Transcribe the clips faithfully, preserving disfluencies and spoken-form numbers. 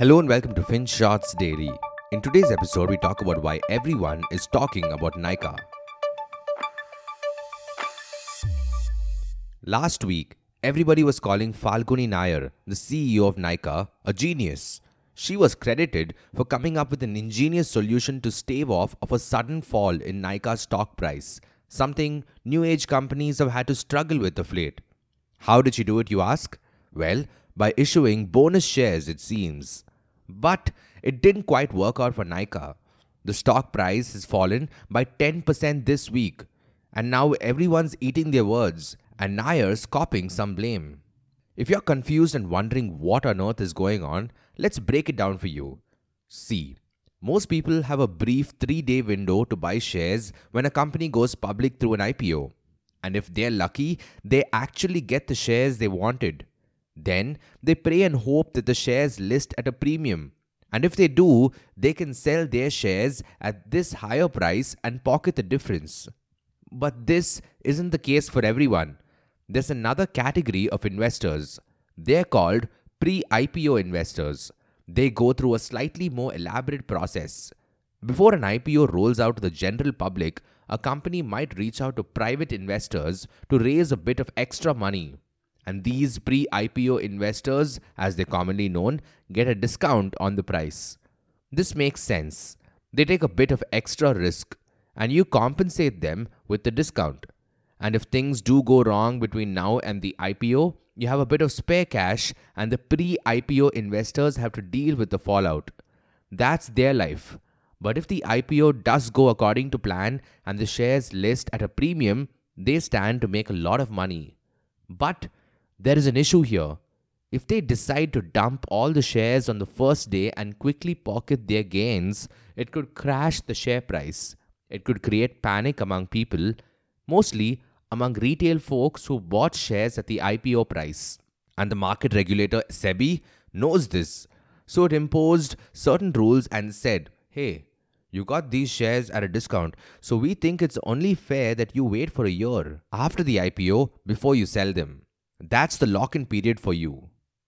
Hello and welcome to FinShots Daily. In today's episode, we talk about why everyone is talking about Nykaa. Last week, everybody was calling Falguni Nayar, the C E O of Nykaa, a genius. She was credited for coming up with an ingenious solution to stave off of a sudden fall in Nykaa's stock price, something new age companies have had to struggle with of late. How did she do it, you ask? Well, by issuing bonus shares, it seems. But it didn't quite work out for Nykaa. The stock price has fallen by ten percent this week, and now everyone's eating their words, and Nayar's copying some blame. If you're confused and wondering what on earth is going on, let's break it down for you. See, most people have a brief three-day window to buy shares when a company goes public through an I P O. And if they're lucky, they actually get the shares they wanted. Then they pray and hope that the shares list at a premium. And if they do, they can sell their shares at this higher price and pocket the difference. But this isn't the case for everyone. There's another category of investors. They're called pre-I P O investors. They go through a slightly more elaborate process. Before an I P O rolls out to the general public, a company might reach out to private investors to raise a bit of extra money. And these pre-I P O investors, as they're commonly known, get a discount on the price. This makes sense. They take a bit of extra risk, and you compensate them with the discount. And if things do go wrong between now and the I P O, you have a bit of spare cash, and the pre-I P O investors have to deal with the fallout. That's their life. But if the I P O does go according to plan and the shares list at a premium, they stand to make a lot of money. But there is an issue here. If they decide to dump all the shares on the first day and quickly pocket their gains, it could crash the share price. It could create panic among people, mostly among retail folks who bought shares at the I P O price. And the market regulator SEBI knows this. So it imposed certain rules and said, hey, you got these shares at a discount, so we think it's only fair that you wait for a year after the I P O before you sell them. That's the lock-in period for you.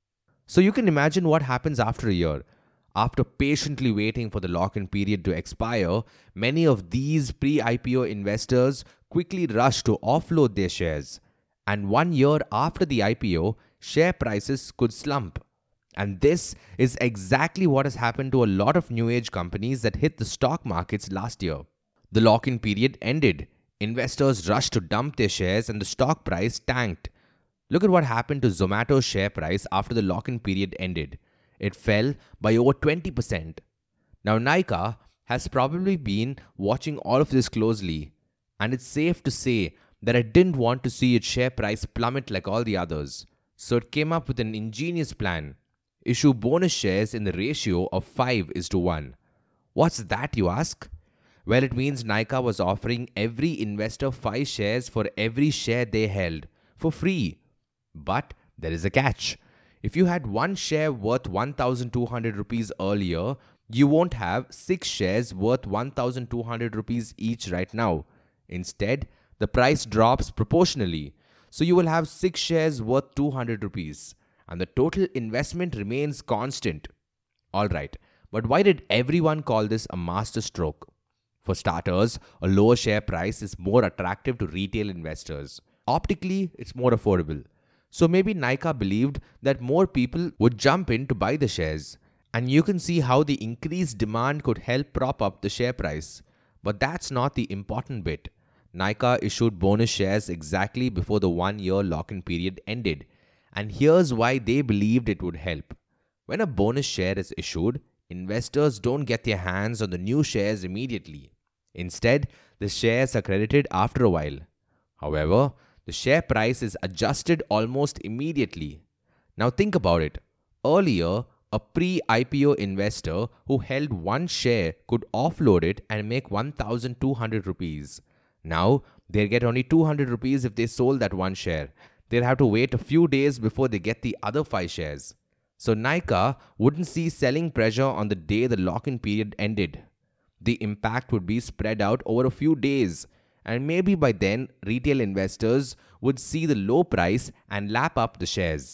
So you can imagine what happens after a year. After patiently waiting for the lock-in period to expire, many of these pre-I P O investors quickly rush to offload their shares. And one year after the I P O, share prices could slump. And this is exactly what has happened to a lot of new age companies that hit the stock markets last year. The lock-in period ended. Investors rushed to dump their shares and the stock price tanked. Look at what happened to Zomato's share price after the lock-in period ended. It fell by over twenty percent. Now Nykaa has probably been watching all of this closely, and it's safe to say that it didn't want to see its share price plummet like all the others. So it came up with an ingenious plan. Issue bonus shares in the ratio of five is to one. What's that, you ask? Well, it means Nykaa was offering every investor five shares for every share they held, for free. But there is a catch. If you had one share worth one thousand two hundred rupees earlier, you won't have six shares worth one thousand two hundred rupees each right now. Instead, the price drops proportionally. So you will have six shares worth two hundred rupees. And the total investment remains constant. Alright, but why did everyone call this a master stroke? For starters, a lower share price is more attractive to retail investors. Optically, it's more affordable. So maybe Nykaa believed that more people would jump in to buy the shares. And you can see how the increased demand could help prop up the share price. But that's not the important bit. Nykaa issued bonus shares exactly before the one-year lock-in period ended. And here's why they believed it would help. When a bonus share is issued, investors don't get their hands on the new shares immediately. Instead, the shares are credited after a while. However, the share price is adjusted almost immediately. Now think about it. Earlier, a pre-I P O investor who held one share could offload it and make one thousand two hundred rupees. Now, they'll get only two hundred rupees if they sold that one share. They'll have to wait a few days before they get the other five shares. So Nykaa wouldn't see selling pressure on the day the lock-in period ended. The impact would be spread out over a few days. And maybe by then, retail investors would see the low price and lap up the shares.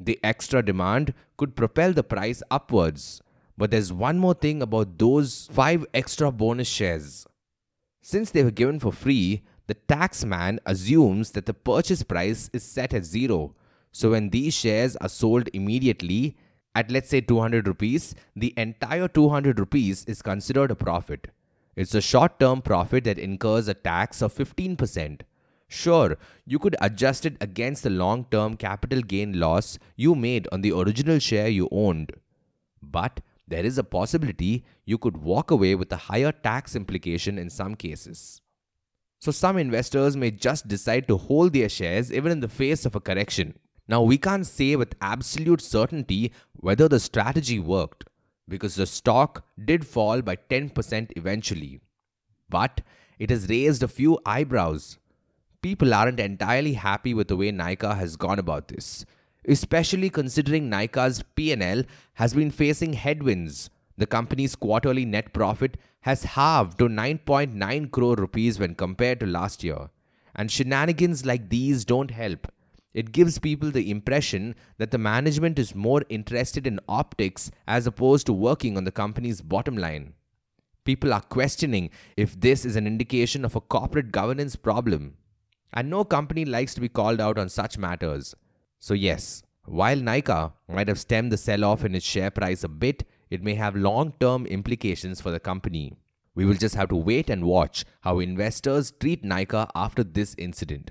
The extra demand could propel the price upwards. But there's one more thing about those five extra bonus shares. Since they were given for free, the tax man assumes that the purchase price is set at zero. So when these shares are sold immediately at, let's say, two hundred rupees, the entire two hundred rupees is considered a profit. It's a short-term profit that incurs a tax of fifteen percent. Sure, you could adjust it against the long-term capital gain loss you made on the original share you owned. But there is a possibility you could walk away with a higher tax implication in some cases. So some investors may just decide to hold their shares even in the face of a correction. Now, we can't say with absolute certainty whether the strategy worked, because the stock did fall by ten percent eventually. But it has raised a few eyebrows. People aren't entirely happy with the way Nykaa has gone about this, especially considering Nykaa's P and L has been facing headwinds. The company's quarterly net profit has halved to nine point nine crore rupees when compared to last year. And shenanigans like these don't help. It gives people the impression that the management is more interested in optics as opposed to working on the company's bottom line. People are questioning if this is an indication of a corporate governance problem. And no company likes to be called out on such matters. So yes, while Nykaa might have stemmed the sell-off in its share price a bit, it may have long-term implications for the company. We will just have to wait and watch how investors treat Nykaa after this incident.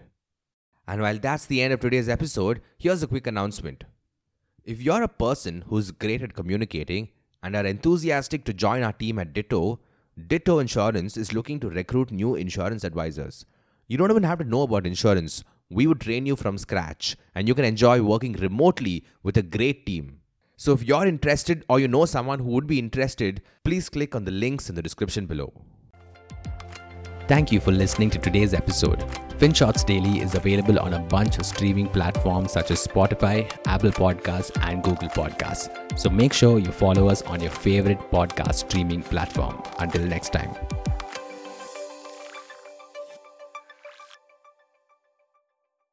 And while that's the end of today's episode, here's a quick announcement. If you're a person who's great at communicating and are enthusiastic to join our team at Ditto, Ditto Insurance is looking to recruit new insurance advisors. You don't even have to know about insurance. We would train you from scratch, and you can enjoy working remotely with a great team. So if you're interested or you know someone who would be interested, please click on the links in the description below. Thank you for listening to today's episode. FinShots Daily is available on a bunch of streaming platforms such as Spotify, Apple Podcasts, and Google Podcasts. So make sure you follow us on your favorite podcast streaming platform. Until next time.